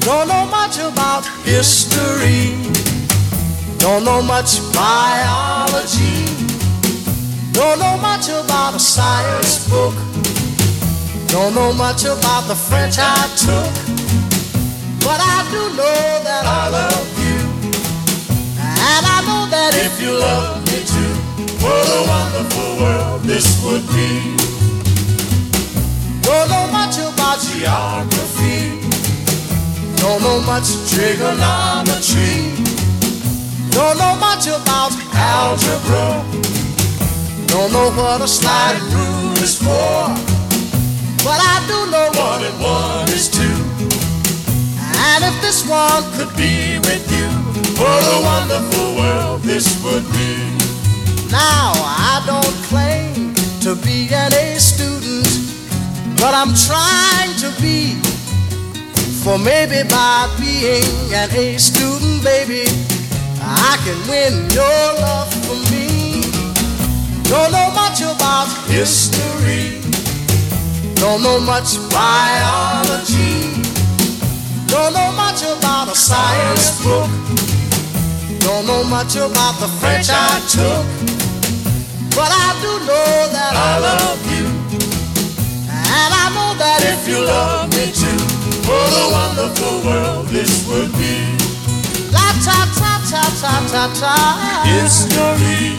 Don't know much about history. Don't know much biology. Don't know much about a science book. Don't know much about the French I took. But I do know that I love you. And I know that if you love me too, what a wonderful world this would be. Don't know much about geography. Don't know much trigonometry. Don't know much about algebra. Don't know what a sliding rule is for. But I do know 1 and 1 is 2. And if this one could be with you, what a wonderful world this would be. Now I don't claim to be an A student, but I'm trying to be. For maybe by being an A student, baby, I can win your love for me. Don't know much about history. Don't know much biology. Don't know much about a science book. Don't know much about the French I took. But I do know that I love you. And I know that if you love me too, what a wonderful world this would be. La ta ta ta ta ta ta. History.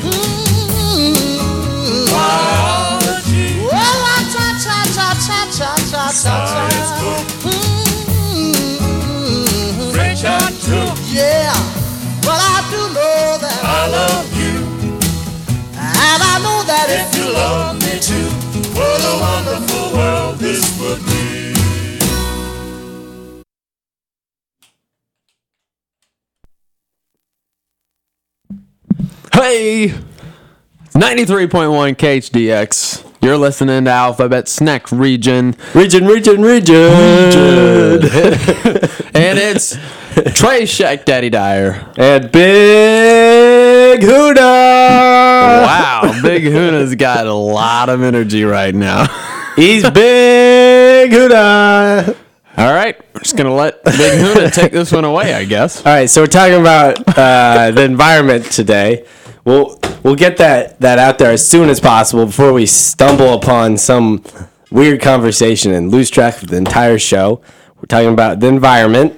Biology. Well, la ta ta ta ta ta ta ta. Science book. French I took. Yeah, but I do know that I love you. And I know that if you love me too, what a wonderful world this would be. Hey, 93.1 KHDX. You're listening to Alphabet Snack Region. Region. And it's Trey Shack Daddy Dyer. And Big Huda. Wow, Big Huda's got a lot of energy right now. He's Big Huda. All right, we're just going to let Big Huda take this one away, I guess. All right, so we're talking about the environment today. We'll get that out there as soon as possible before we stumble upon some weird conversation and lose track of the entire show. We're talking about the environment.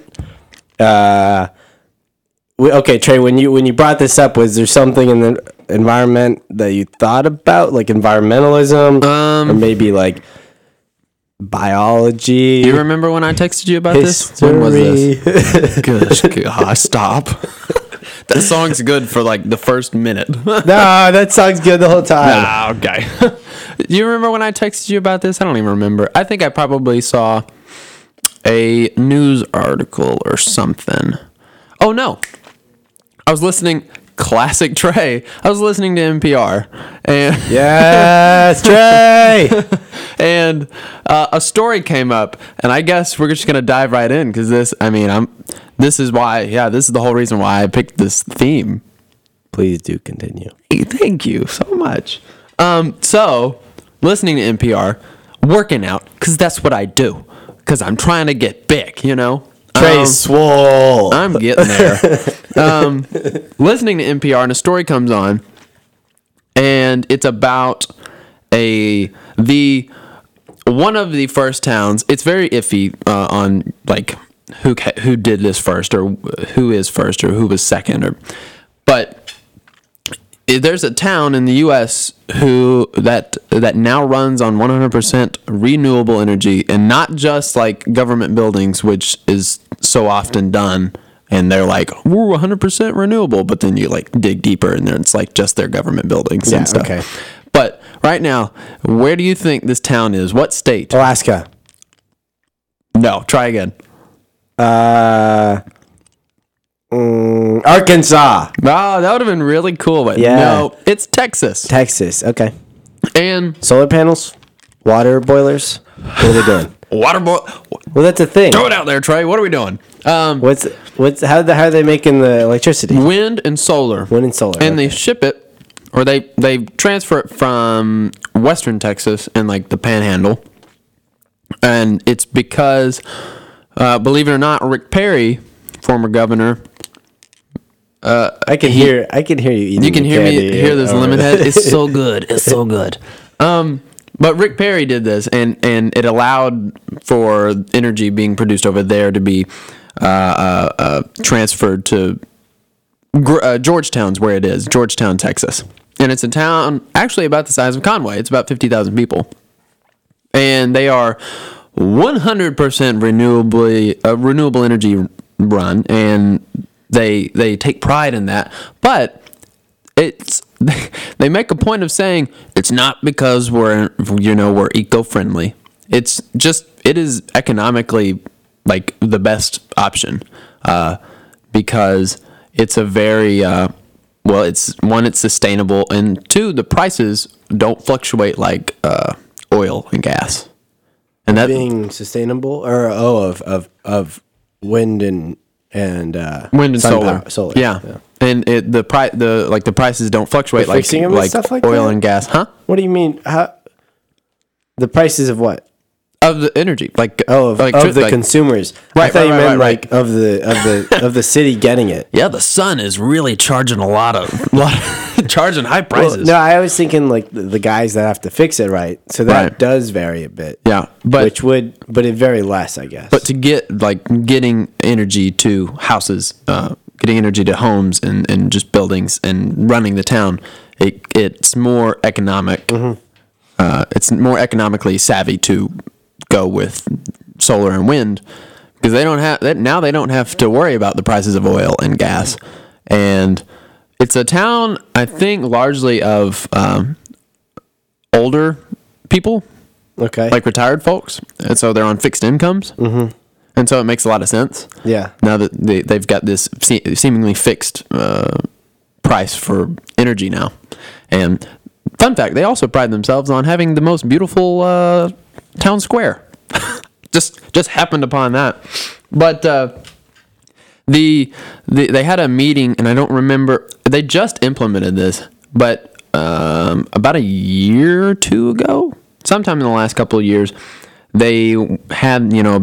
Okay, Trey, when you brought this up, was there something in the environment that you thought about, like environmentalism, or maybe like biology? Do you remember when I texted you about this? When was this? Gosh, stop. That song's good for like the first minute. No, that song's good the whole time. Ah, okay. Do you remember when I texted you about this? I don't even remember. I think I probably saw a news article or something. Oh, no. I was listening... Classic Trey. I was listening to NPR. And yes, Trey! And a story came up, and I guess we're just going to dive right in, because this is the whole reason why I picked this theme. Please do continue. Hey, thank you so much. So, listening to NPR, working out, because that's what I do, because I'm trying to get big, you know? Trey's swole. I'm getting there. Listening to NPR, and a story comes on, and it's about one of the first towns. It's very iffy on like who did this first, or who is first, or who was second, but there's a town in the U.S. that now runs on 100% renewable energy, and not just like government buildings, which is so often done. And they're like, we're 100% renewable, but then you like dig deeper, and then it's like just their government buildings and stuff. Okay. But right now, where do you think this town is? What state? Alaska. No, try again. Arkansas. Oh, that would have been really cool, but yeah. No, it's Texas. Texas, okay. And solar panels? Water boilers? What are they doing? Well, that's a thing. Throw it out there, Trey. What are we doing? How are they making the electricity? Wind and solar. And they ship it, or they transfer it from Western Texas and like the Panhandle. And it's because Believe it or not, Rick Perry, former governor. I can hear you eating. You can the hear me candy hear this over lemon there. head. It's so good. It's so good. But Rick Perry did this, and it allowed for energy being produced over there to be transferred to Georgetown's where it is, Georgetown, Texas. And it's a town actually about the size of Conway. It's about 50,000 people. And they are 100% renewable energy run, and they take pride in that. But they make a point of saying it's not because we're eco-friendly. It is economically like the best option because it's a very it's sustainable, and two, the prices don't fluctuate like oil and gas. And that Being sustainable, or of wind and wind and solar. Yeah. And the prices don't fluctuate like fixing them and stuff like oil that? and gas, huh? What do you mean? How the prices of what? Of the energy, Of the consumers. Right, I thought you meant right. like of the city getting it. Yeah, the sun is really charging a lot of charging high prices. No, I was thinking like the guys that have to fix it, right? So that Right. does vary a bit. Yeah, but it vary less, I guess. But to getting energy to houses, getting energy to homes and just buildings and running the town, it's more economic. Mm-hmm. It's more economically savvy to go with solar and wind because they don't have to worry about the prices of oil and gas. And it's a town, I think, largely of older people. Okay. Like retired folks, and so they're on fixed incomes, and so it makes a lot of sense. Yeah. Now that they've got this seemingly fixed price for energy now, and fun fact, they also pride themselves on having the most beautiful town square. just happened upon that, but they had a meeting, and I don't remember. They just implemented this, but about a year or two ago. Sometime in the last couple of years, they had a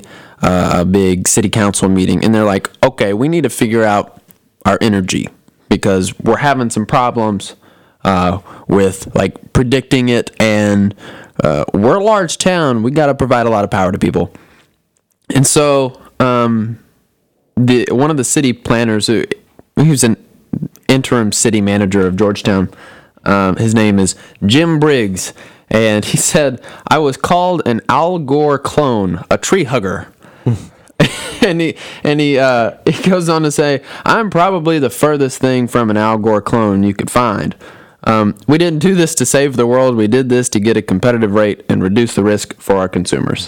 big city council meeting, and they're like, okay, we need to figure out our energy because we're having some problems with like predicting it, and we're a large town. We got to provide a lot of power to people, and so one of the city planners, he was an interim city manager of Georgetown. His name is Jim Briggs. And he said, I was called an Al Gore clone, a tree hugger. and he goes on to say, I'm probably the furthest thing from an Al Gore clone you could find. We didn't do this to save the world. We did this to get a competitive rate and reduce the risk for our consumers.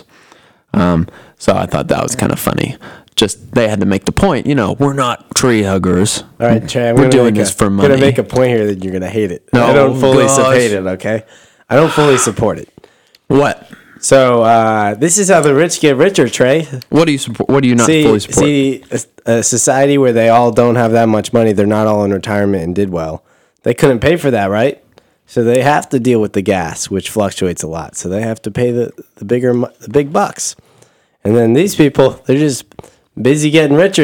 So I thought that was kind of funny. Just they had to make the point, we're not tree huggers. All right, Trey, we're doing this for money. I'm going to make a point here that you're going to hate it. No, I don't fully gosh. hate it, okay? I don't fully support it. What? So this is how the rich get richer, Trey. What do you support? What do you not fully support? See, a society where they all don't have that much money, they're not all in retirement and did well. They couldn't pay for that, right? So they have to deal with the gas, which fluctuates a lot. So they have to pay the big bucks. And then these people, they're just busy getting richer,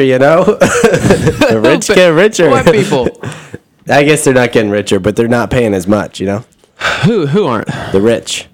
The rich get richer. What people? I guess they're not getting richer, but they're not paying as much, Who aren't? The rich.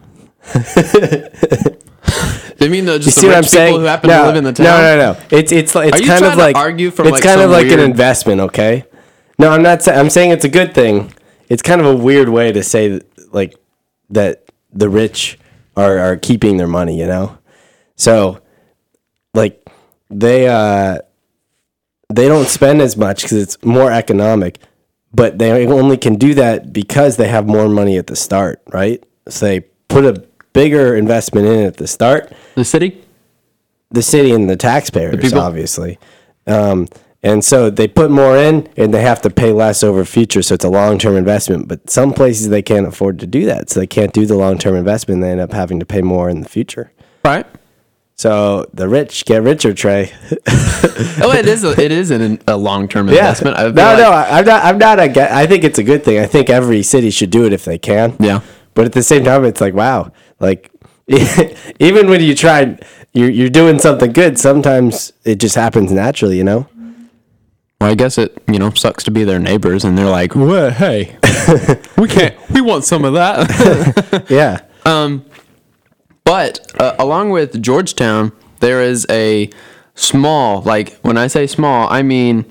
They mean just You the see what rich I'm people saying? who happen to live in the town? No. It's Are you kind trying of to like argue from it's like kind of some like an weird- investment, okay? No, I'm not. I'm saying it's a good thing. It's kind of a weird way to say like that the rich are keeping their money, So like they don't spend as much because it's more economic, but they only can do that because they have more money at the start, right? So they put a bigger investment in at the start. The city? The city and the taxpayers, people? obviously. And so they put more in and they have to pay less over future. So it's a long-term investment. But some places they can't afford to do that. So they can't do the long-term investment. They end up having to pay more in the future. Right. So the rich get richer, Trey. Oh, it is a long-term Yeah. investment. I feel No, like- I'm not. I think it's a good thing. I think every city should do it if they can. Yeah. But at the same time, it's like, wow. Like, even when you try, you're doing something good. Sometimes it just happens naturally, you know. Well, I guess it, sucks to be their neighbors, and they're like, well, hey, we want some of that. Yeah. But along with Georgetown, there is a small, like when I say small, I mean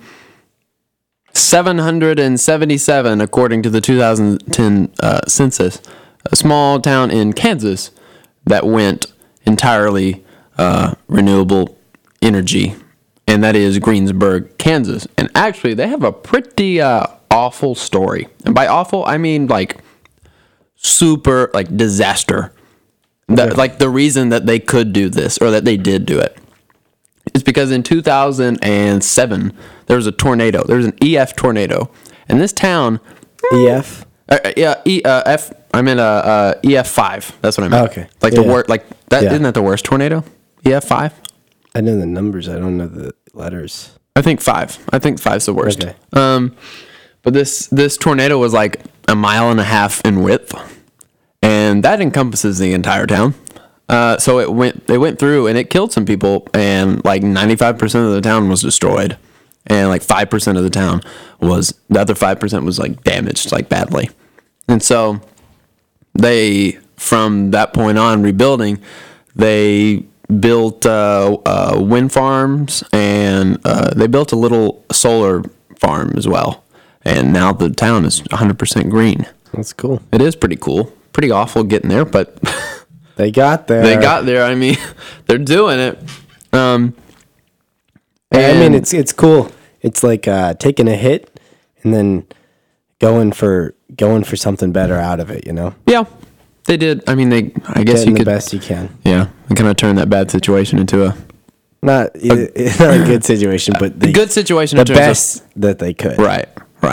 777, according to the 2010 census, a small town in Kansas that went entirely renewable energy, and that is Greensburg, Kansas. And actually, they have a pretty awful story. And by awful, I mean like super like disaster. Like the reason that they could do this, or that they did do it, is because in 2007 there was a tornado. There was an EF tornado, and this town EF. F. I meant EF5. That's what I meant. Okay. Like Yeah, the yeah. worst. Like that. Yeah. Isn't that the worst tornado? EF5. I know the numbers. I don't know the letters. I think 5. I think 5's the worst. Okay. But this tornado was like 1.5 miles in width, and that encompasses the entire town. So it went through and it killed some people, and like 95% of the town was destroyed, and like 5% of the other 5% was like damaged like badly. And so they, from that point on, rebuilding, they built wind farms, and they built a little solar farm as well. And now the town is 100% green. That's cool. It is pretty cool. Pretty awful getting there, but They got there. they got there. I mean, they're doing it. I mean, and- it's cool. It's like taking a hit and then going for something better out of it. You know, Yeah, they did. I mean, I guess getting you the could. best you can. Yeah, and kind of turn that bad situation into a Not a good situation, but the good situation. the in terms of- best that they could. Right.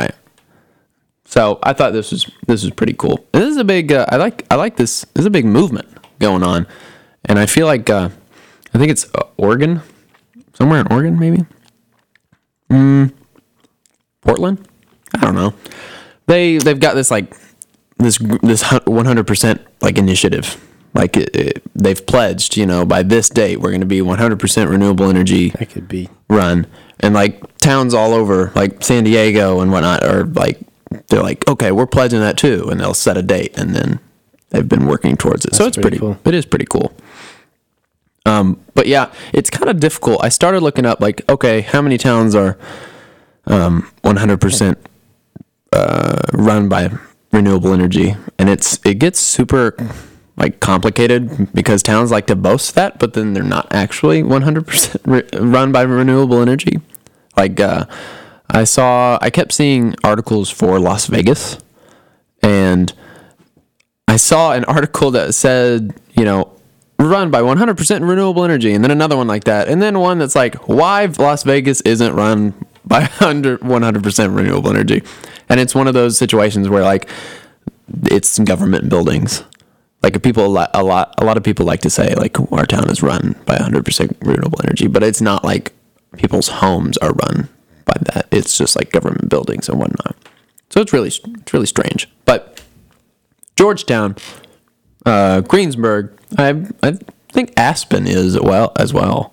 So I thought this was pretty cool. And this is a big. I like this. There's a big movement going on, and I feel like I think it's Oregon, somewhere in Oregon, maybe. Portland. I don't know. They've got this like this 100% like initiative. Like they've pledged, by this date we're going to be 100% renewable energy That could be. run, and like towns all over, like San Diego and whatnot, are like they're like, okay, we're pledging that too, and they'll set a date, and then they've been working towards it. So it's pretty pretty cool. It is pretty cool. But yeah, it's kind of difficult. I started looking up like, okay, how many towns are 100% run by renewable energy, and it gets super like complicated because towns like to boast that, but then they're not actually 100% run by renewable energy. Like I kept seeing articles for Las Vegas, and I saw an article that said, run by 100% renewable energy, and then another one like that, and then one that's like, why Las Vegas isn't run by 100% renewable energy. And it's one of those situations where like it's government buildings. Like a lot of people like to say like our town is run by 100% renewable energy, but it's not like people's homes are run by that. It's just like government buildings and whatnot. So it's really strange. But Georgetown, Greensburg, I think Aspen is as well.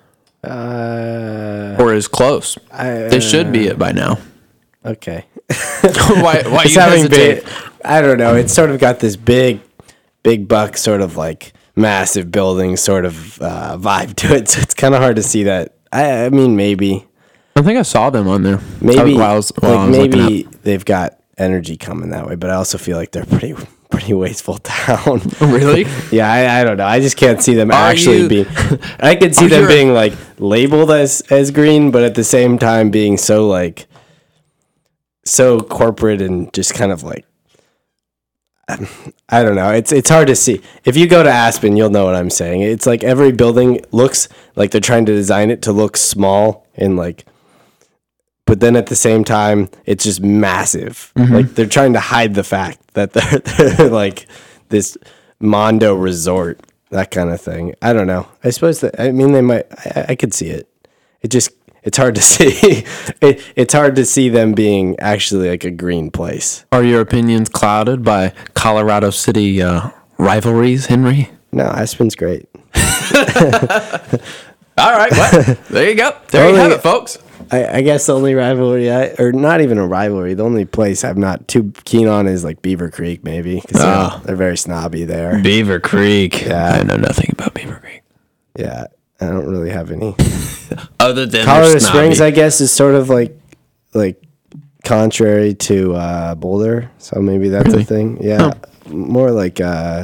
Or is close. They should be it by now. Okay. why It's you having hesitate? I don't know. It's sort of got this big buck sort of like massive building sort of vibe to it. So it's kind of hard to see that. I mean, maybe I think I saw them on there. maybe while I was looking maybe they've got energy coming that way, but I also feel like they're pretty wasteful town. up. Really? Yeah, I don't know. I just can't see them Are actually you- being. I could see Are them you- being like labeled as green, but at the same time being so like so corporate and just kind of like I don't know. It's hard to see. If you go to Aspen, you'll know what I'm saying. It's like every building looks like they're trying to design it to look small and like, but then at the same time, it's just massive. Like they're trying to hide the fact that they're like this Mondo resort, that kind of thing. I don't know. I suppose that, I mean, they might, I could see it. It's hard to see. It's hard to see them being actually like a green place. Are your opinions clouded by Colorado City rivalries, Henry? No, Aspen's great. All right, well, there you go. There you have it, folks. I guess the only rivalry, or not even a rivalry, the only place I'm not too keen on is like Beaver Creek, maybe. Because they're very snobby there. Beaver Creek. Yeah. I know nothing about Beaver Creek. Yeah, I don't really have any. Other than Colorado Springs, I guess, is sort of like contrary to Boulder. So maybe that's a thing. Yeah. More like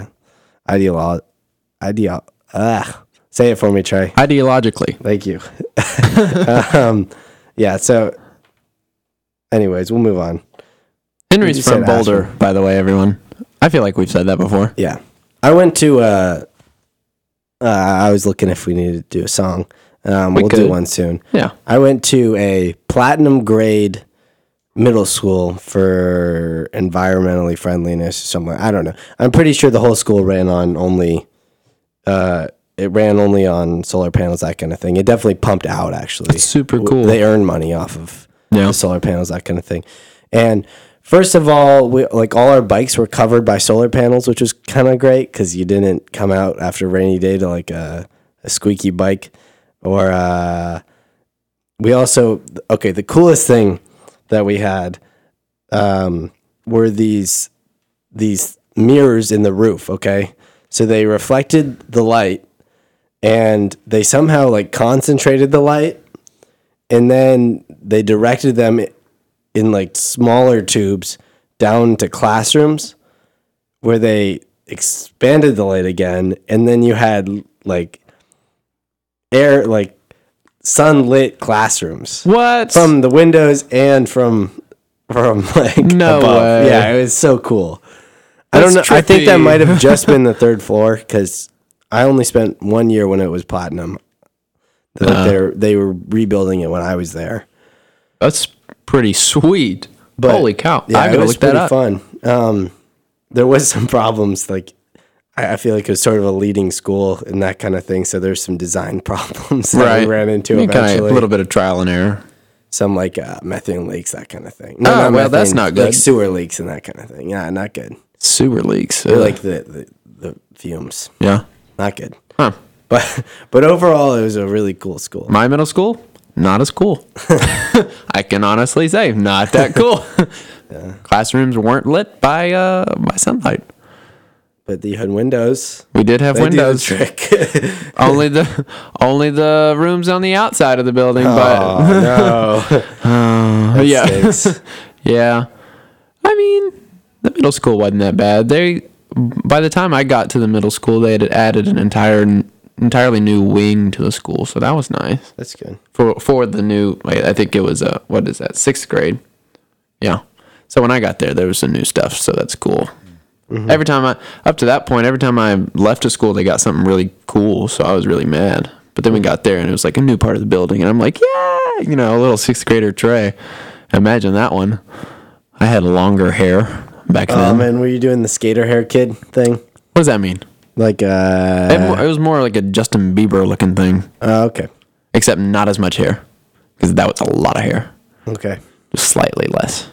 say it for me, Trey. Ideologically. Thank you. Yeah, so anyways, we'll move on. Henry's from Boulder, by the way, everyone. I feel like we've said that before. Yeah. I went to I was looking if we needed to do a song. We'll do one soon. Yeah. I went to a platinum grade middle school for environmentally friendliness or something. I don't know. I'm pretty sure the whole school ran on only on solar panels, that kind of thing. It definitely pumped out, actually. That's super cool. They earned money off of the solar panels, that kind of thing. And first of all, all our bikes were covered by solar panels, which was kind of great because you didn't come out after a rainy day to like a squeaky bike. Or we also, the coolest thing that we had were these mirrors in the roof, okay? So they reflected the light, and they somehow like concentrated the light, and then they directed them in like smaller tubes down to classrooms where they expanded the light again, and then you had like sunlit classrooms. What? From the windows and from like no above. way. Yeah, it was so cool. That's I don't know. I think that trippy. might have just been the third floor because I only spent 1 year when it was platinum. They were rebuilding it when I was there. That's pretty sweet. But, holy cow. Yeah, I gotta it was look that pretty up. fun. There was some problems. Like I feel like it was sort of a leading school and that kind of thing. So there's some design problems that we ran into eventually. A little bit of trial and error. Some like methane leaks, that kind of thing. Well, that's not good. Like sewer leaks and that kind of thing. Yeah, not good. Sewer leaks. They're like the fumes. Yeah. Not good. Huh. But overall, it was a really cool school. My middle school, not as cool. I can honestly say, not that cool. Classrooms weren't lit by sunlight. But you had windows. We did have windows. Do the trick. only the rooms on the outside of the building. Oh, no. But yeah, Stinks. yeah. I mean, the middle school wasn't that bad. By the time I got to the middle school, they had added an entirely new wing to the school, so that was nice. That's good. For the new, I think it was what is that, 6th grade? Yeah. So when I got there was some new stuff, so that's cool. Mm-hmm. Up to that point, every time I left a school, they got something really cool, so I was really mad. But then we got there, and it was like a new part of the building, and I'm like, yeah, a little 6th grader Trey. Imagine that one. I had longer hair back then. And were you doing the skater hair kid thing? What does that mean? Like It was more like a Justin Bieber looking thing. Okay. Except not as much hair, because that was a lot of hair. Okay. Just slightly less.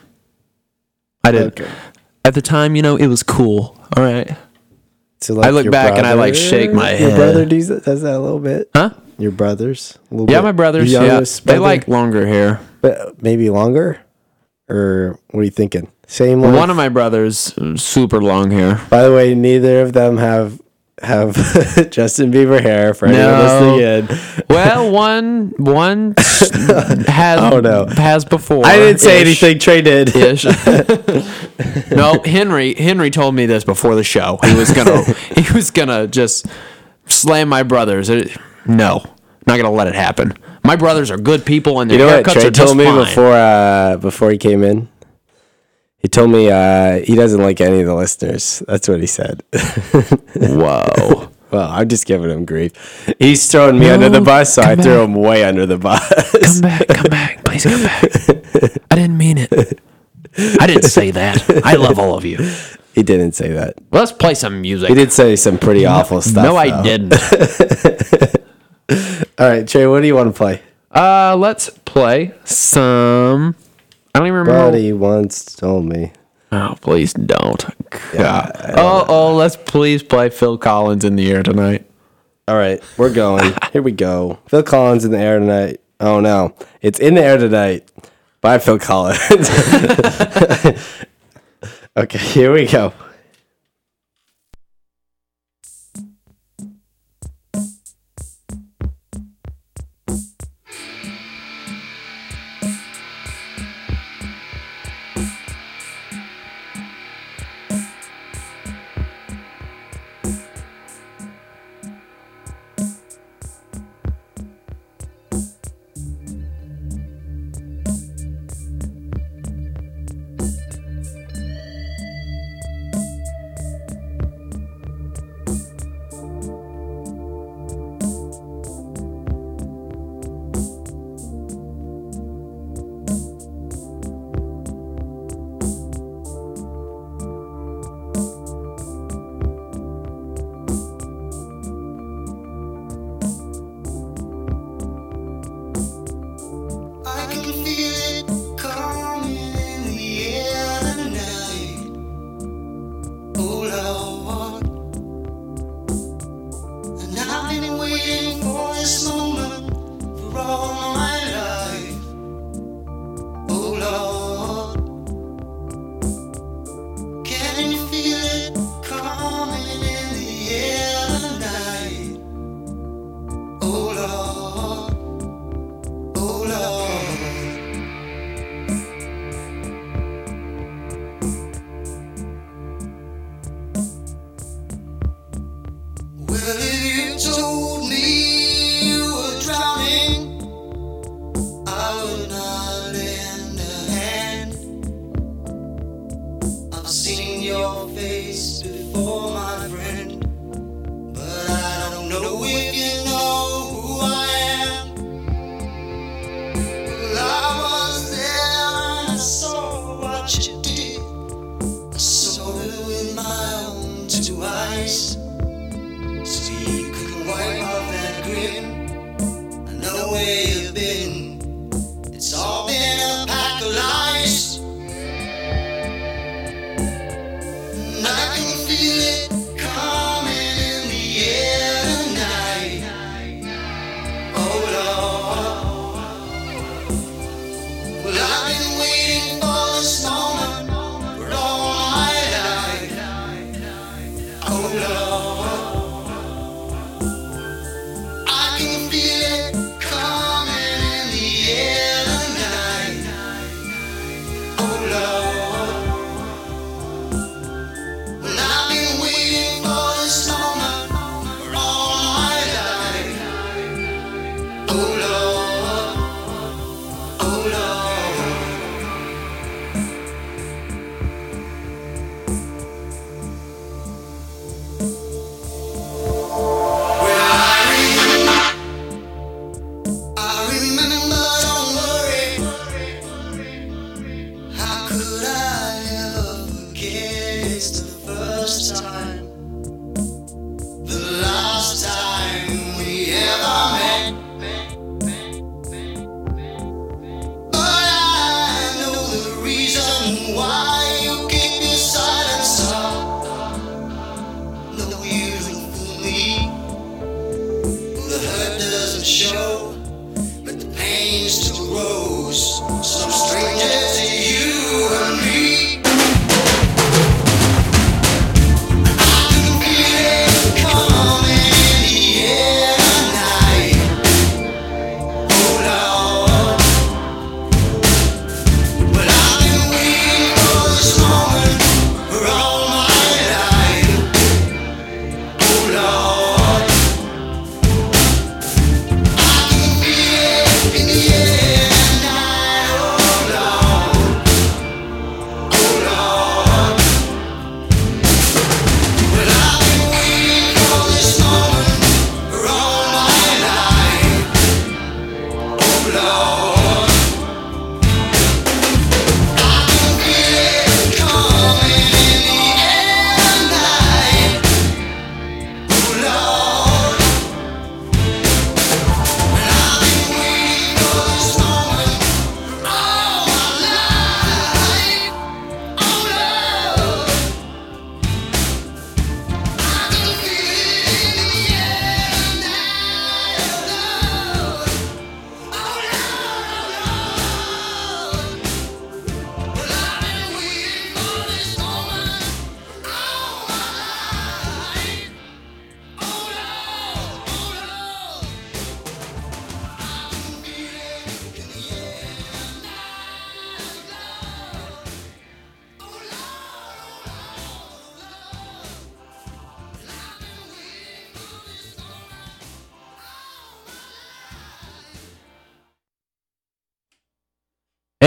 I did. Okay. At the time, it was cool. All right. So like I look back and I shake my head. Your brother does that a little bit? Huh? Your brothers? Yeah, my brothers. Your Yeah. youngest They brother? like longer hair. But maybe longer? Or what are you thinking? Same one? One of my brothers, super long hair. By the way, neither of them have Justin Bieber hair for anyone listening in. Well, one has has before. I didn't say anything. Trey did. Ish. No, Henry told me this before the show. He was gonna just slam my brothers. No, not gonna let it happen. My brothers are good people, and their haircuts Trey are just told me fine. before he came in. He told me he doesn't like any of the listeners. That's what he said. Whoa. Well, I'm just giving him grief. He's throwing me under the bus, so I threw him way under the bus. Come back. Please come back. I didn't mean it. I didn't say that. I love all of you. He didn't say that. Let's play some music. He did say some pretty awful stuff. No, I didn't. All right, Trey, what do you want to play? Let's play some... I don't even remember. Buddy once told me. Oh, please don't. God. Let's please play Phil Collins in the Air Tonight. All right, we're going. Here we go. Phil Collins in the air tonight. Oh no, it's in the air tonight by Phil Collins. Okay, here we go.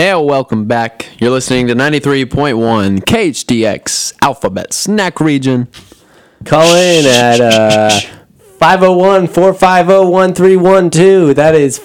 Yeah, welcome back. You're listening to 93.1 KHDX Alphabet Snack Region. Call in at 501-450-1312. That is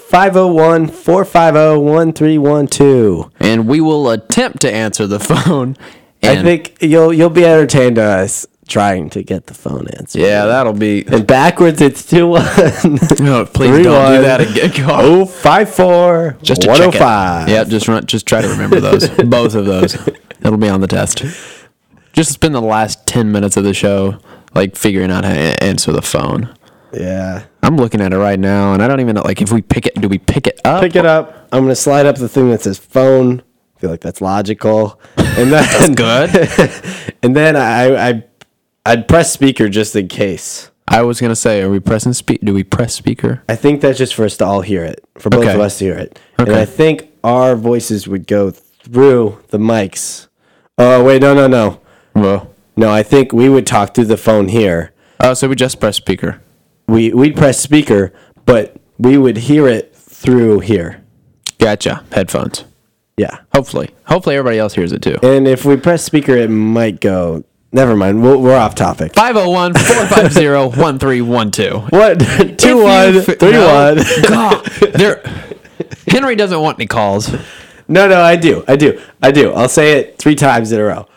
501-450-1312. And we will attempt to answer the phone. I think you'll be entertained to us trying to get the phone answered. Yeah, that'll be. And backwards, it's 2-1. No, please don't do that again. God. 054 Just to check it. 105. Yeah, just try to remember those. Both of those. It'll be on the test. Just spend the last 10 minutes of the show like figuring out how to answer the phone. Yeah. I'm looking at it right now, and I don't even know. Like, if we pick it, do we pick it up? Pick it up. I'm gonna slide up the thing that says phone. I feel like that's logical. And then, That's good. And then I'd press speaker just in case. I was gonna say, are we pressing speak? Do we press speaker? I think that's just for us to all hear it, for both Okay. of us to hear it. And Okay. I think our voices would go through the mics. Oh wait, no. Well, No, I think we would talk through the phone here. oh, so we just press speaker. We'd press speaker, but we would hear it through here. Gotcha. Headphones. Yeah. Hopefully everybody else hears it too. And if we press speaker, it might go. Never mind. We're off topic. 501-450-1312. What? 2-1-3-1. God, Henry doesn't want any calls. No, I do. I'll say it 3 times in a row.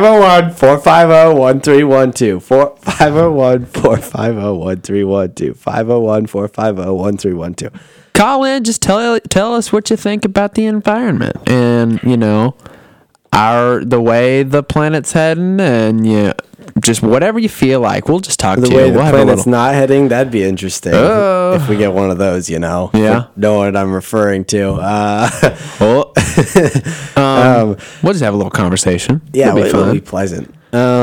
501-450-1312. 501-450-1312. 501-450-1312. Call in, just tell us what you think about the environment and the way the planet's heading, and just whatever you feel like. We'll just talk The to way you. the We'll planet's not heading, that'd be interesting. If we get one of those, Yeah. Know what I'm referring to. We'll just have a little conversation. Yeah, It'll be it'll fun. be pleasant.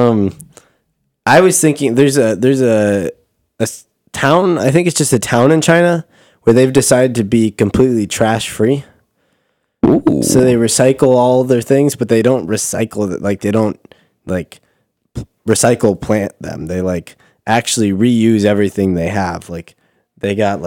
I was thinking there's a town. I think it's just a town in China where they've decided to be completely trash free. Ooh. So they recycle all their things, but they don't recycle it. Like they don't recycle plant them. They actually reuse everything they have. Like they've got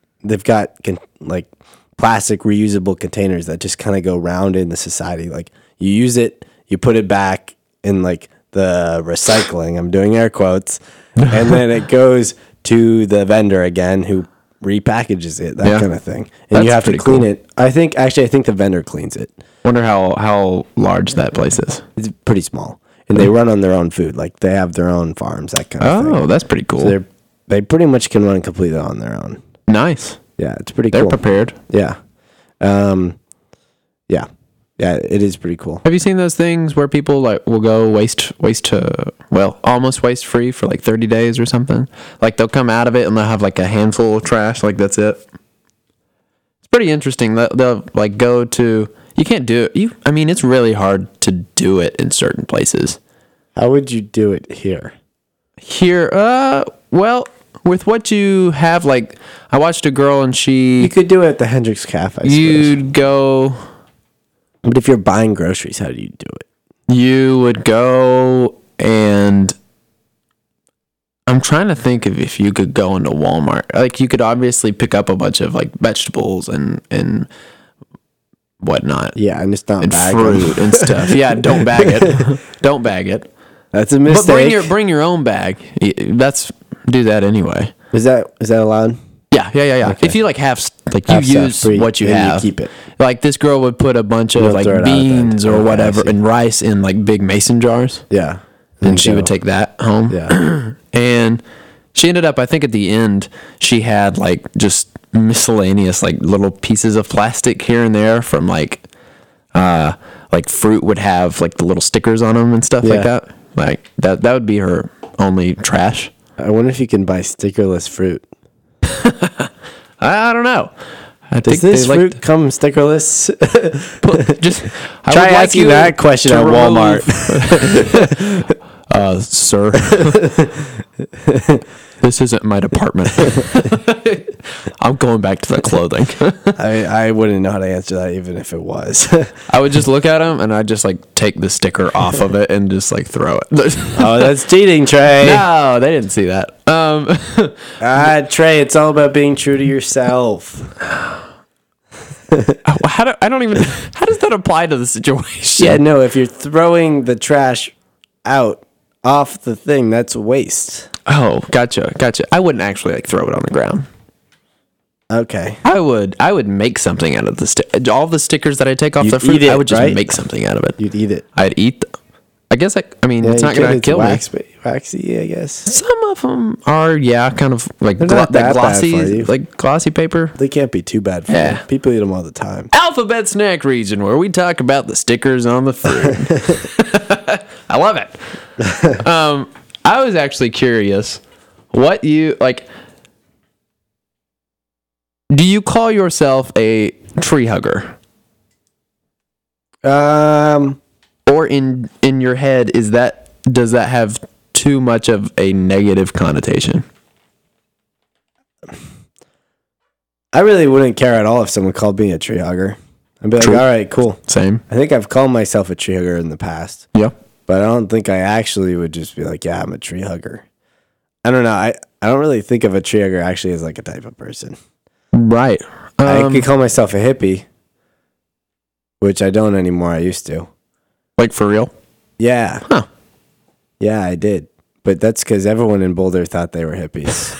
plastic reusable containers that just kind of go round in the society. Like you use it, you put it back in the recycling. I'm doing air quotes, and then it goes to the vendor again, who repackages it, that kind of thing. And That's you have to pretty clean cool. it. I think the vendor cleans it. Wonder how large that place is. It's pretty small, and they run on their own food. Like they have their own farms, that kind of thing. Oh, that's pretty cool. So they pretty much can run completely on their own. Nice. Yeah, it's pretty They're cool. prepared. Yeah. Yeah, it is pretty cool. Have you seen those things where people will go almost waste free for 30 days or something? Like they'll come out of it and they'll have a handful of trash, that's it. It's pretty interesting. They'll go to, you can't do it. It's really hard to do it in certain places. How would you do it here? Here, well, with what you have, I watched a girl and You could do it at the Hendrix Cafe, I suppose. you'd go. But if you're buying groceries, how do you do it? You would go, and I'm trying to think of if you could go into Walmart. You could obviously pick up a bunch of vegetables and whatnot. Yeah, and it's not And bagged. fruit and stuff. Yeah, don't bag it. Don't bag it. That's a But mistake. bring your own bag. Do that anyway. Is that allowed? Yeah. Okay. If you have Have you stuff use free, what you and you have, keep it. This girl would put a bunch of You'll throw it out beans then. or Okay, I whatever see. and rice in big mason jars. Yeah. And she would take that home. Yeah. And she ended up, I think at the end, she had just miscellaneous little pieces of plastic here and there from fruit would have the little stickers on them and stuff like Yeah. that. That would be her only trash. I wonder if you can buy stickerless fruit. I don't know. Does this fruit come stickerless? Try asking that question at Walmart. Sir, this isn't my department. I'm going back to the clothing. I wouldn't know how to answer that even if it was. I would just look at them and I'd just take the sticker off of it and just throw it. Oh, that's cheating, Trey. No, they didn't see that. Trey, it's all about being true to yourself. I don't even. How does that apply to the situation? Yeah, no, if you're throwing the trash out off the thing, that's waste. Oh, gotcha. I wouldn't actually like throw it on the ground. Okay. I would make something out of the all the stickers that I take off You'd the fruit. eat it, I would just right? make something out of it. You'd eat it. I'd eat. I guess I mean, it's you not could. gonna It's kill me. waxy, I guess. Some of them are, kind of like They're not that bad for you. glossy, like glossy paper. They can't be too bad for Yeah. you. People eat them all the time. Alphabet Snack Region, where we talk about the stickers on the fruit. I love it. I was actually curious, what you like. Do you call yourself a tree hugger, or in your head does that have too much of a negative connotation? I really wouldn't care at all if someone called me a tree hugger. I'd be like, True. all right, cool. Same. I think I've called myself a tree hugger in the past, Yeah. but I don't think I actually would just be like, yeah, I'm a tree hugger. I don't know. I don't really think of a tree hugger actually as like a type of person. Right. I could call myself a hippie, which I don't anymore. I used to. Like for real? Yeah. Huh. Yeah, I did. But that's because everyone in Boulder thought they were hippies.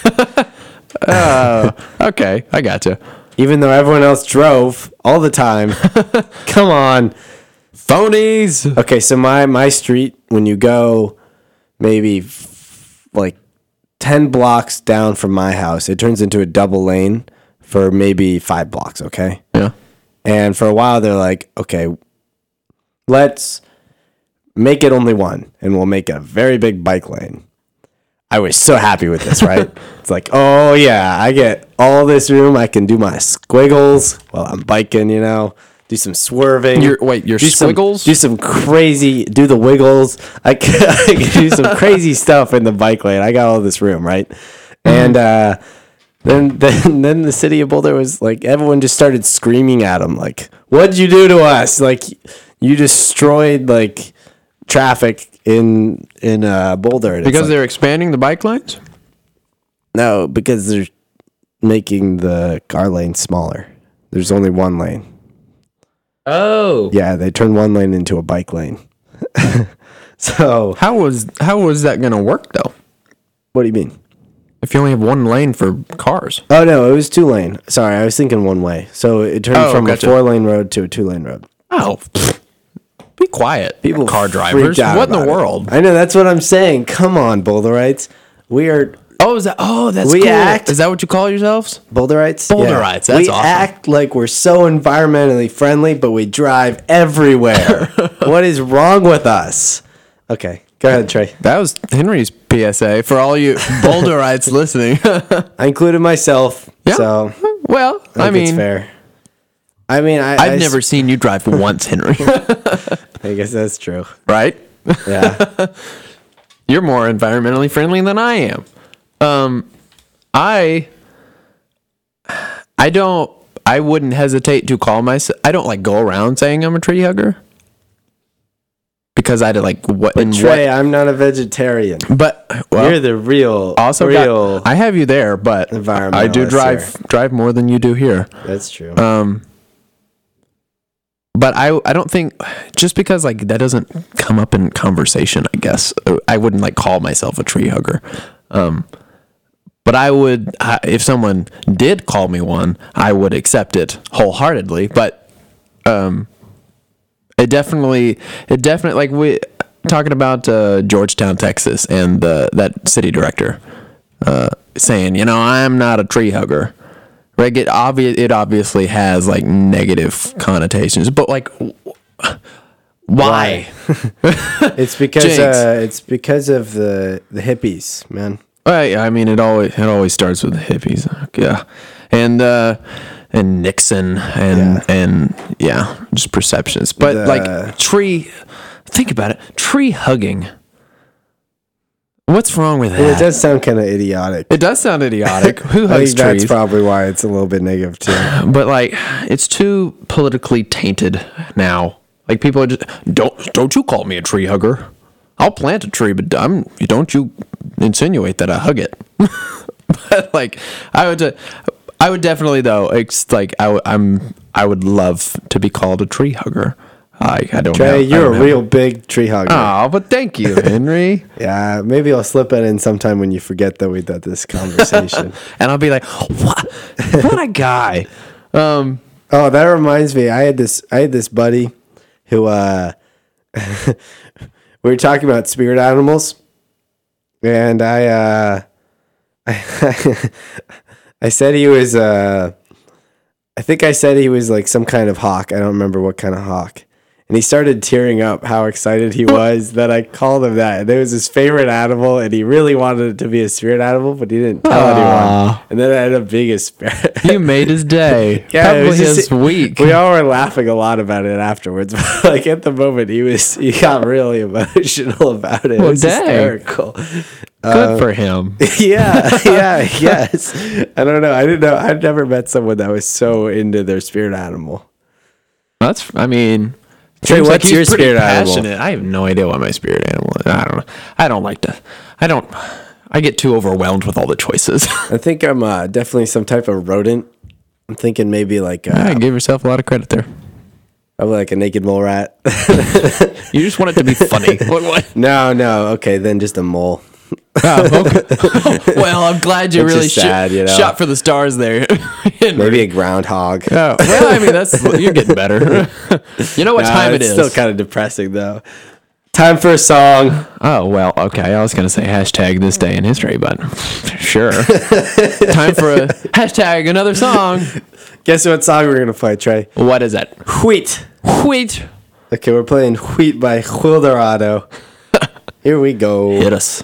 Okay, I gotcha. Even though everyone else drove all the time. Come on. Phonies. Okay, so my street, when you go maybe like 10 blocks down from my house, it turns into a double lane for maybe 5 blocks, okay? Yeah. And for a while, they're like, okay, let's make it only one, and we'll make it a very big bike lane. I was so happy with this, right? It's like, oh, yeah, I get all this room. I can do my squiggles while I'm biking, do some swerving. Your do squiggles? do some crazy, do the wiggles. I can do some crazy stuff in the bike lane. I got all this room, right? And then the city of Boulder was like, everyone just started screaming at them, like, what'd you do to us? Like, you destroyed, like, traffic in Boulder. And Because they're expanding the bike lanes? no, because they're making the car lane smaller. There's only one lane. Oh. Yeah, they turned one lane into a bike lane. So How was that going to work though? what do you mean? If you only have one lane for cars. Oh no, it was 2 lane. Sorry, I was thinking one way. So it turned from gotcha. a 4-lane road to a 2-lane road. Oh. Be quiet. People car freaked drivers. out What in the about it. world? I know, that's what I'm saying. Come on, Boulderites. We are That's We cool. act- Is that what you call yourselves? Boulderites. Boulderites, that's we awesome. act like we're so environmentally friendly, but we drive everywhere. What is wrong with us? Okay, go ahead, Trey. That was Henry's PSA for all you Boulderites listening. I included myself, Yeah. so Well, I think it's fair. I mean, I've never seen you drive once, Henry. I guess that's true. Right? Yeah. You're more environmentally friendly than I am. I wouldn't hesitate to call myself. I don't like go around saying I'm a tree hugger because I did like what But in Trey, what. I'm not a vegetarian. But well, You're the real, also real. I have you there, but I do environmentalist drive more than you do here. That's true. But I don't think just because like that doesn't come up in conversation, I guess I wouldn't like call myself a tree hugger. But I would, if someone did call me one, I would accept it wholeheartedly. But it definitely like we talking about Georgetown, Texas, and that city director saying, I'm not a tree hugger. Right? It obviously has like negative connotations, but like, why? It's because Jinx. of the hippies, man. I mean, it always starts with the hippies, yeah, and Nixon and just perceptions. But like think about it, tree hugging. What's wrong with that? Well, it does sound kind of idiotic. It does sound idiotic. Who I hugs think that's trees? probably why it's a little bit negative too. But like, it's too politically tainted now. Like people are just don't you call me a tree hugger? I'll plant a tree, but don't you insinuate that I hug it. But like, I I would definitely though. It's like I would love to be called a tree hugger. I don't know. Trey, I you're don't a know. real big tree hugger. Oh, but thank you, Henry. Yeah, maybe I'll slip it in sometime when you forget that we had this conversation. And I'll be like, what a guy. Oh, that reminds me. I had this buddy who we were talking about spirit animals, and I said he was I think I said he was like some kind of hawk. I don't remember what kind of hawk. And he started tearing up how excited he was that I called him that. And it was his favorite animal, and he really wanted it to be a spirit animal, but he didn't tell anyone. And then it ended up being a spirit. You made his day. Yeah, it was Probably just- his week. We all were laughing a lot about it afterwards. But like at the moment, he got really emotional about it. It Well, was dang. hysterical. Good for him. Yes. I don't know. I didn't know. I'd never met someone that was so into their spirit animal. I mean, Trey, seems what's he's your pretty spirit animal? passionate. I have no idea what my spirit animal is. I don't know. I get too overwhelmed with all the choices. I think I'm definitely some type of rodent. I'm thinking maybe like Give yourself a lot of credit there. probably like a naked mole rat. You just want it to be funny. What? No. Okay, then just a mole. Oh, okay. Well, I'm glad you Which really is sad, you know? shot for the stars there. Maybe a groundhog. Oh, well, I mean, you're getting better. You know what time it it's is. still kind of depressing though. Time for a song. Oh, well, okay. I was going to say hashtag this day in history, but sure. Time for a hashtag another song. Guess what song we're gonna play, Trey? What is it? Wheat. Wheat. Okay, we're playing Wheat by Wildorado. Here we go. Hit us.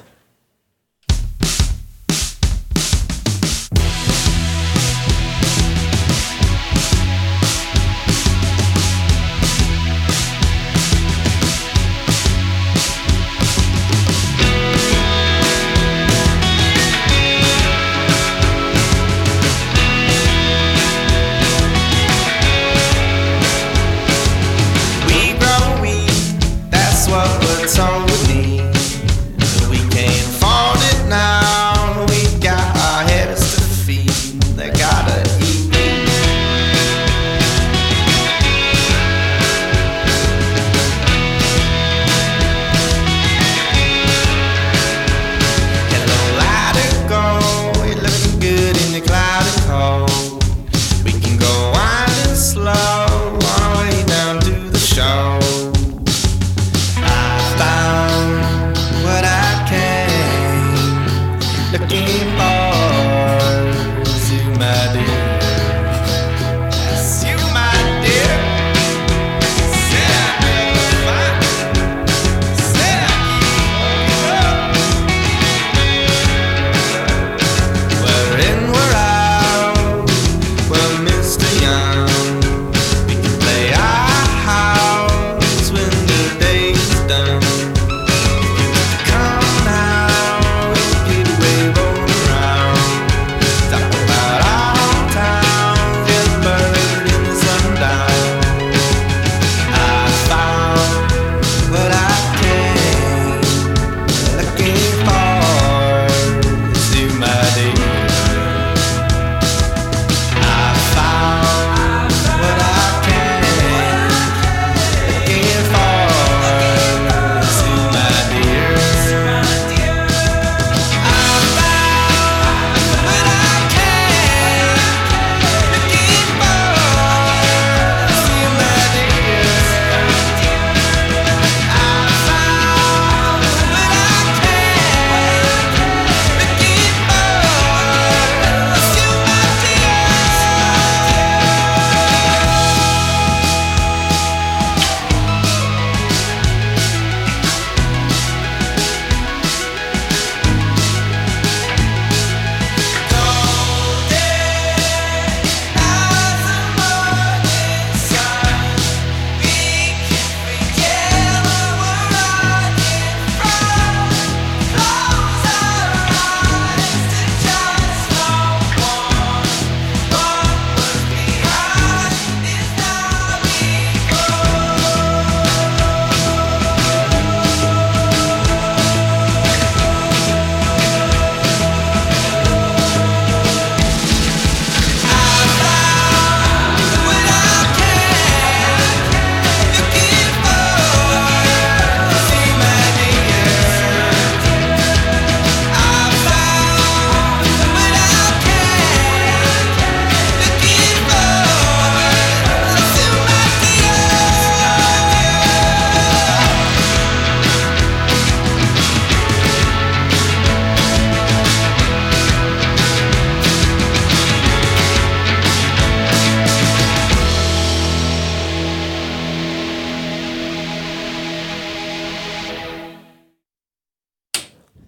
We grow weak, that's what we're told we need. We can't afford it now, we got our heads to feed. They gotta eat meat. Hello, light it go, you're looking good in your cloud and cold. We can go winding slow on our way down to the show. Lifestyle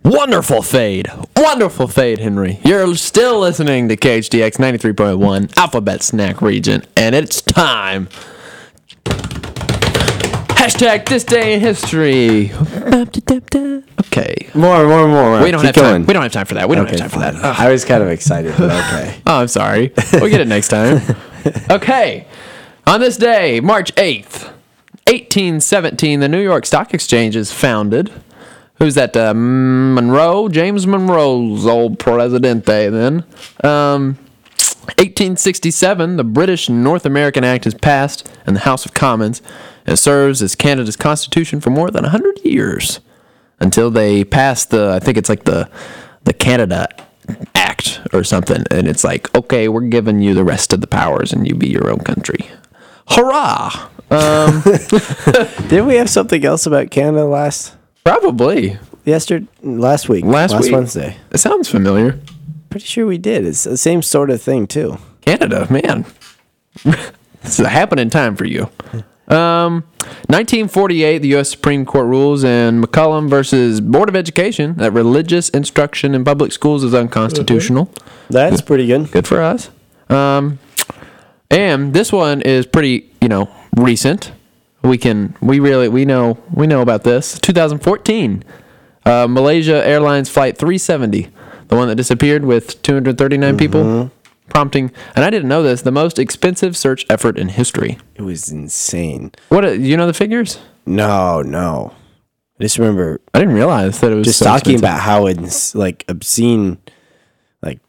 Wonderful fade. Wonderful fade, Henry. You're still listening to KHDX 93.1 Alphabet Snack Region, and it's time. Hashtag this day in history. Okay. More. We don't have time. We don't have time for that. We don't have time for that. I was kind of excited, but okay. Oh, I'm sorry. We'll get it next time. Okay. On this day, March 8th, 1817, the New York Stock Exchange is founded. Who's that? Monroe? James Monroe's old presidente then. 1867, the British North American Act is passed in the House of Commons and serves as Canada's constitution for more than 100 years until they pass I think it's like the Canada Act or something. And it's like, okay, we're giving you the rest of the powers and you be your own country. Hurrah! Didn't we have something else about Canada last Probably. last week? Last week? Wednesday. It sounds familiar. Pretty sure we did. It's the same sort of thing too. Canada, man. It's a happening time for you. 1948, the U.S. Supreme Court rules in McCollum versus Board of Education that religious instruction in public schools is unconstitutional. That's pretty good. Good for us. And this one is pretty, recent. We know about this. 2014, Malaysia Airlines Flight 370, the one that disappeared with 239 people, prompting, and I didn't know this, the most expensive search effort in history. It was insane. What, you know the figures? No. I just remember I didn't realize that it was just so talking expensive. about how it's like obscene. Like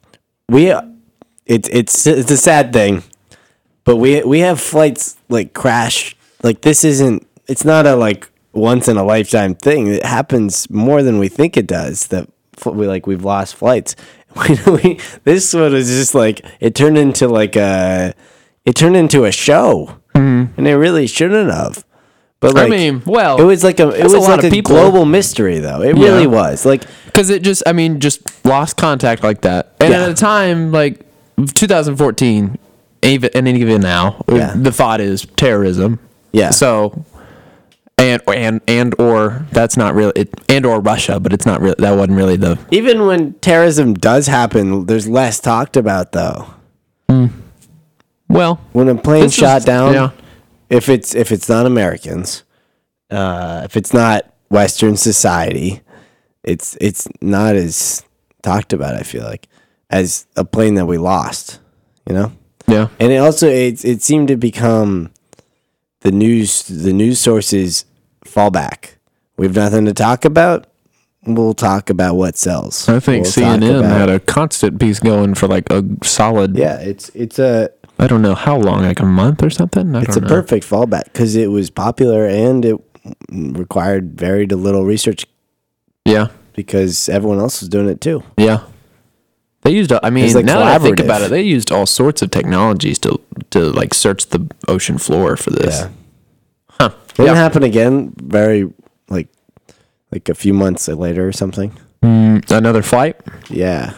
it's a sad thing, but we have flights like crash. Like it's not a like once in a lifetime thing. It happens more than we think it does. That we've lost flights. This one was just like it turned into a show, and it really shouldn't have. But like, it was like a global mystery, though. It really was like because it just lost contact like that, and at a time like 2014, even now, the thought is terrorism. Yeah. So, and or that's not really it, and or Russia, but it's not really, that wasn't really the. Even when terrorism does happen, there's less talked about though. Well, when a plane's shot down, if it's not Americans, if it's not Western society, it's not as talked about. I feel like as a plane that we lost, Yeah. And it seemed to become the news sources fall back. We have nothing to talk about. We'll talk about what sells. I think CNN had a constant piece going for like a solid. Yeah, it's a. I don't know how long, like a month or something. It's a perfect fallback because it was popular and it required very little research. Yeah, because everyone else was doing it too. Yeah, they used. Now that I think about it, they used all sorts of technologies to like search the ocean floor for this. Yeah. Huh. Didn't happen again. Very like a few months later or something. Another flight. Yeah.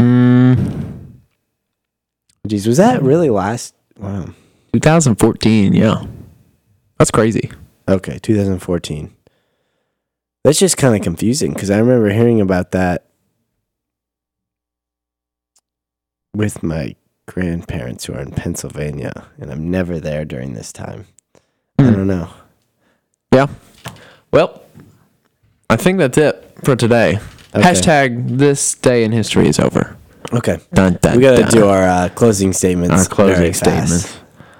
Jeez, was that really last? Wow. 2014. Yeah, that's crazy. Okay, 2014. That's just kind of confusing because I remember hearing about that with my grandparents who are in Pennsylvania, and I'm never there during this time. I don't know. Yeah. Well, I think that's it for today. Okay. Hashtag this day in history is over. Okay. Dun, dun, we got to do our closing statements. Our closing statements.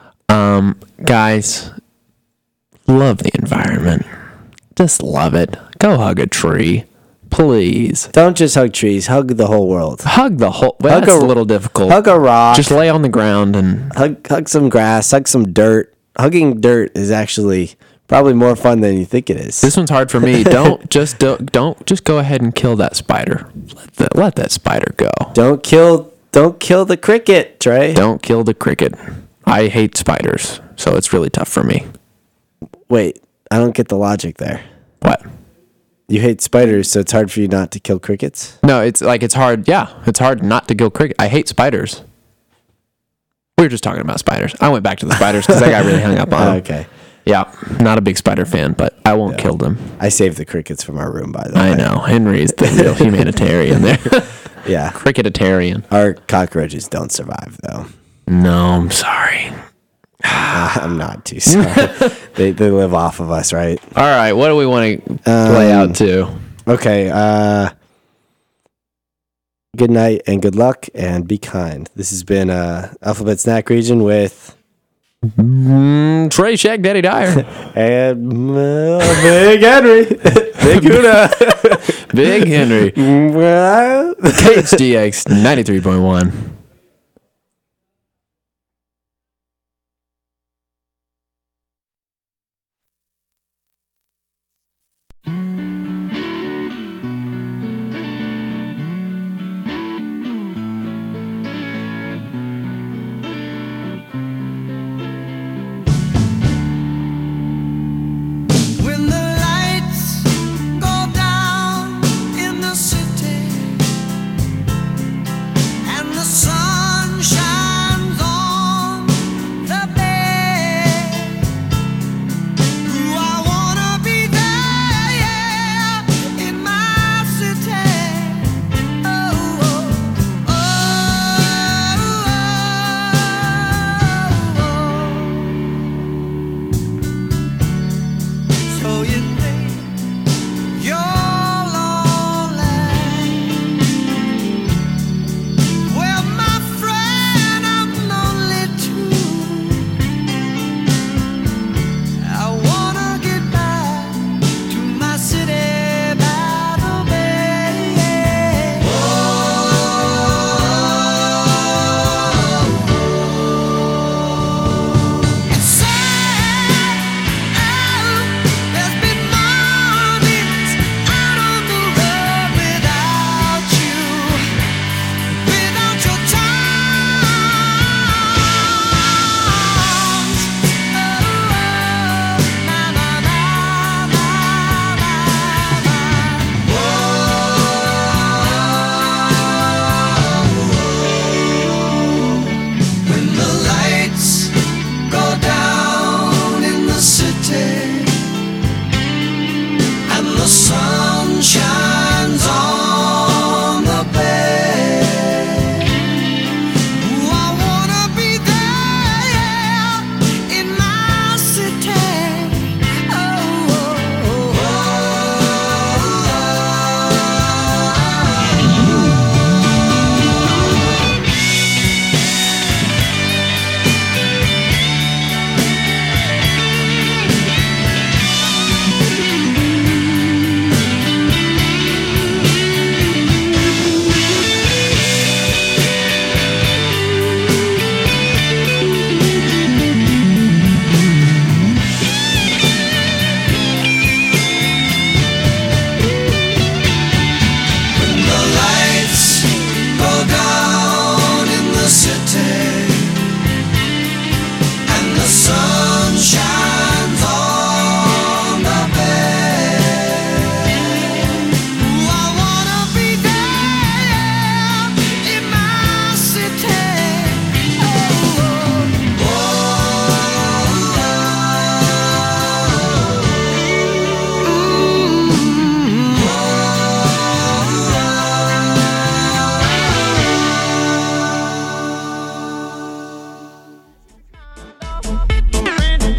Guys, love the environment. Just love it. Go hug a tree. Please. Don't just hug trees. Hug the whole world. Hug the whole... Well, that's a little difficult. Hug a rock. Just lay on the ground and... Hug some grass. Hug some dirt. Hugging dirt is actually probably more fun than you think it is. This one's hard for me. Don't just go ahead and kill that spider. Let that spider go. Don't kill the cricket, Trey. Don't kill the cricket. I hate spiders, so it's really tough for me. Wait, I don't get the logic there. What? You hate spiders, so it's hard for you not to kill crickets? No, it's hard. Yeah, it's hard not to kill cricket. I hate spiders. We were just talking about spiders. I went back to the spiders because I got really hung up on them. Okay. Yeah, not a big spider fan, but I won't kill them. I saved the crickets from our room, by the way. I know. Henry's the real humanitarian there. Yeah. Cricketitarian. Our cockroaches don't survive, though. No, I'm sorry. I'm not too sorry. they live off of us, right? All right, what do we want to lay out to? Okay. Good night and good luck and be kind. This has been Alphabet Snack Region with Trey Shack Daddy Dyer. and Big Henry. Big Una. Big Henry. KHDX 93.1.